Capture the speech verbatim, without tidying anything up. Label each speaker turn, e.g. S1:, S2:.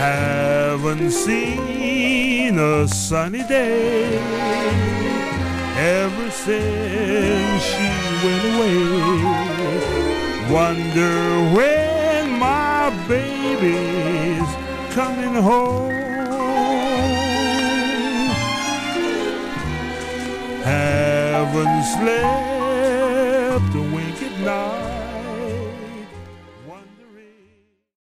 S1: Haven't seen a sunny day ever since she went away. Wonder when my baby's coming home. Haven't slept